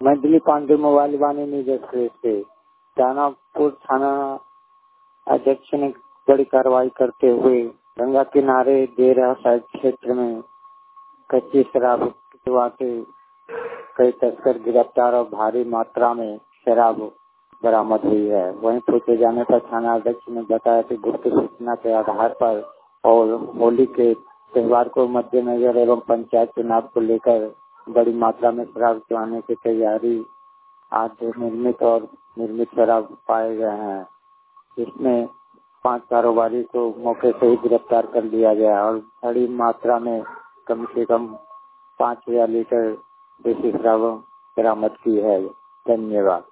मैं दिलीप पांडे मोबाइल वाणी निदेशक से दानापुर थाना अध्यक्ष ने बड़ी कार्रवाई करते हुए गंगा किनारे डेरा साइड क्षेत्र में कच्ची शराब पिटवा के कई तस्कर गिरफ्तार और भारी मात्रा में शराब बरामद हुई है। वहीं पूछे जाने पर थाना अध्यक्ष ने बताया कि गुप्त सूचना के आधार पर और होली के त्योहार को मद्देनजर एवं पंचायत चुनाव को लेकर बड़ी मात्रा में शराब चढ़ाने की तैयारी आज निर्मित और निर्मित शराब पाए गए हैं। इसमें 5 कारोबारी को मौके से ही गिरफ्तार कर लिया गया और बड़ी मात्रा में कम से कम 5000 लीटर देसी शराब बरामद की है। धन्यवाद।